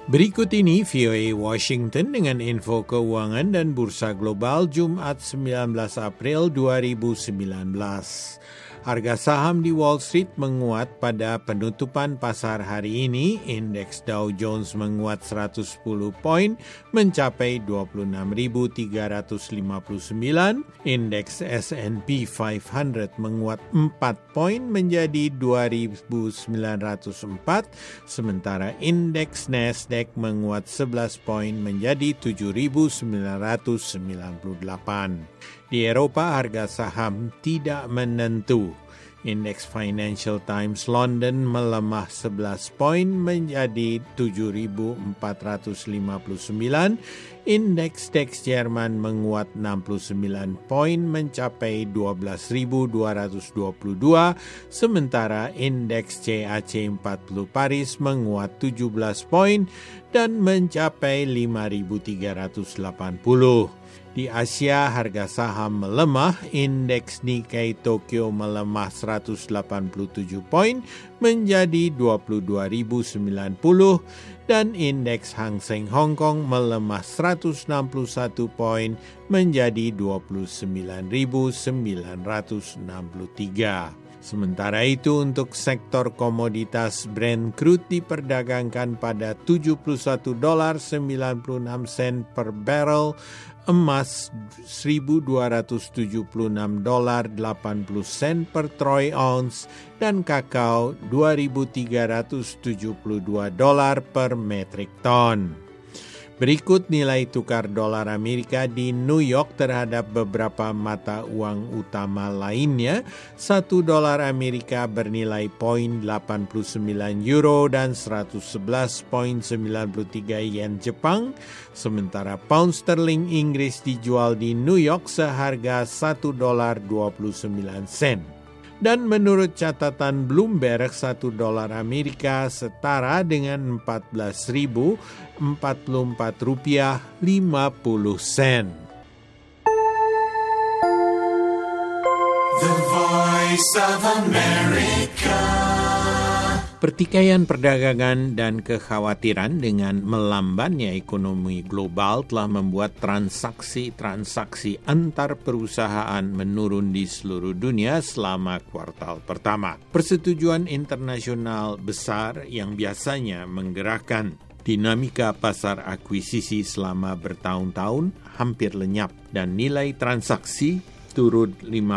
Berikut ini VOA Washington dengan info keuangan dan bursa global Jumat 19 April 2019. Harga saham di Wall Street menguat pada penutupan pasar hari ini. Indeks Dow Jones menguat 110 poin mencapai 26.359. Indeks S&P 500 menguat 4 poin menjadi 2.904. Sementara indeks Nasdaq menguat 11 poin menjadi 7.998. Di Eropa, harga saham tidak menentu. Indeks Financial Times London melemah 11 poin menjadi 7.459. Indeks DAX Jerman menguat 69 poin mencapai 12.222. Sementara indeks CAC 40 Paris menguat 17 poin dan mencapai 5.380. Di Asia, harga saham melemah. Indeks Nikkei Tokyo melemah 187 poin menjadi 22.090 dan indeks Hang Seng Hong Kong melemah 161 poin menjadi 29.963. Sementara itu untuk sektor komoditas, Brent crude diperdagangkan pada $71.96 per barrel, emas $1.276.80 per troy ounce, dan kakao $2.372 per metric ton. Berikut nilai tukar dolar Amerika di New York terhadap beberapa mata uang utama lainnya. 1 dolar Amerika bernilai 0,89 euro dan 111,93 yen Jepang. Sementara pound sterling Inggris dijual di New York seharga 1 dolar 29 sen. Dan menurut catatan Bloomberg, 1 dolar Amerika setara dengan $14.044.50. The Voice of America. Pertikaian perdagangan dan kekhawatiran dengan melambannya ekonomi global telah membuat transaksi antar perusahaan menurun di seluruh dunia selama kuartal pertama. Persetujuan internasional besar yang biasanya menggerakkan dinamika pasar akuisisi selama bertahun-tahun hampir lenyap dan nilai transaksi turun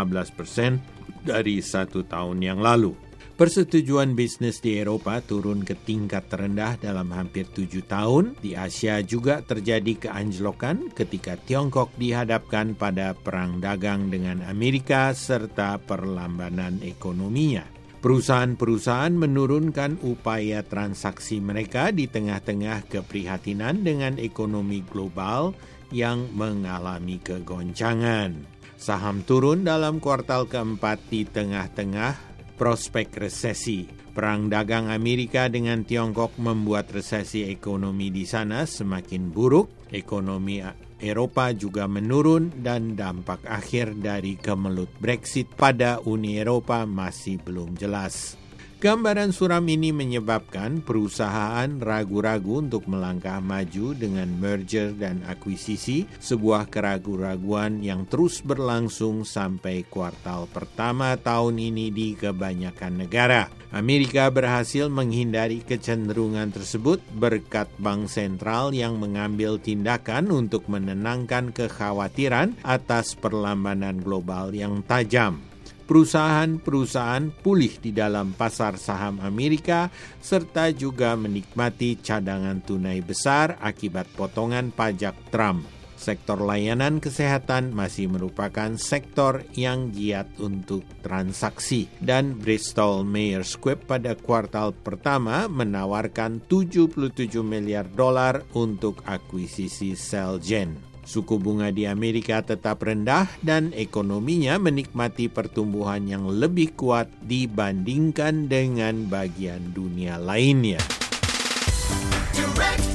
15% dari 1 tahun yang lalu. Persetujuan bisnis di Eropa turun ke tingkat terendah dalam hampir 7 tahun. Di Asia juga terjadi keanjlokan ketika Tiongkok dihadapkan pada perang dagang dengan Amerika serta perlambanan ekonominya. Perusahaan-perusahaan menurunkan upaya transaksi mereka di tengah-tengah keprihatinan dengan ekonomi global yang mengalami kegoncangan. Saham turun dalam kuartal keempat di tengah-tengah prospek resesi. Perang dagang Amerika dengan Tiongkok membuat resesi ekonomi di sana semakin buruk. Ekonomi Eropa juga menurun dan dampak akhir dari kemelut Brexit pada Uni Eropa masih belum jelas. Gambaran suram ini menyebabkan perusahaan ragu-ragu untuk melangkah maju dengan merger dan akuisisi, sebuah keraguan-raguan yang terus berlangsung sampai kuartal pertama tahun ini di kebanyakan negara. Amerika berhasil menghindari kecenderungan tersebut berkat bank sentral yang mengambil tindakan untuk menenangkan kekhawatiran atas perlambanan global yang tajam. Perusahaan-perusahaan pulih di dalam pasar saham Amerika serta juga menikmati cadangan tunai besar akibat potongan pajak Trump. Sektor layanan kesehatan masih merupakan sektor yang giat untuk transaksi dan Bristol Myers Squibb pada kuartal pertama menawarkan $77 miliar untuk akuisisi Celgene. Suku bunga di Amerika tetap rendah dan ekonominya menikmati pertumbuhan yang lebih kuat dibandingkan dengan bagian dunia lainnya. Direct